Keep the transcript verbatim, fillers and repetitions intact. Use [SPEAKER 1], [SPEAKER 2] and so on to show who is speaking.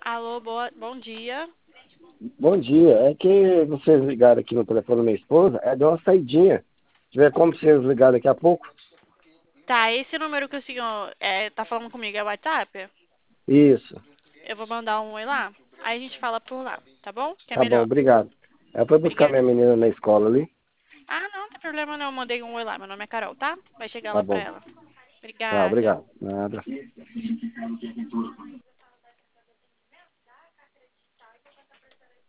[SPEAKER 1] Alô, boa, bom dia.
[SPEAKER 2] Bom dia. É que vocês ligaram aqui no telefone da minha esposa, é deu uma saidinha. Se tiver como vocês ligarem daqui a pouco?
[SPEAKER 1] Tá, esse número que o senhor é, tá falando comigo é o WhatsApp?
[SPEAKER 2] Isso.
[SPEAKER 1] Eu vou mandar um oi lá. Aí a gente fala por lá, tá bom? Que é
[SPEAKER 2] Tá bom,
[SPEAKER 1] melhor.
[SPEAKER 2] obrigado. Ela foi buscar
[SPEAKER 1] Obrigada.
[SPEAKER 2] minha menina na escola ali.
[SPEAKER 1] Ah, não, não tem problema não. Eu mandei um oi lá. Meu nome é Carol, tá? Vai chegar
[SPEAKER 2] Tá
[SPEAKER 1] lá pra
[SPEAKER 2] bom.
[SPEAKER 1] ela.
[SPEAKER 2] Tá,
[SPEAKER 1] Obrigada.
[SPEAKER 2] obrigado. Nada.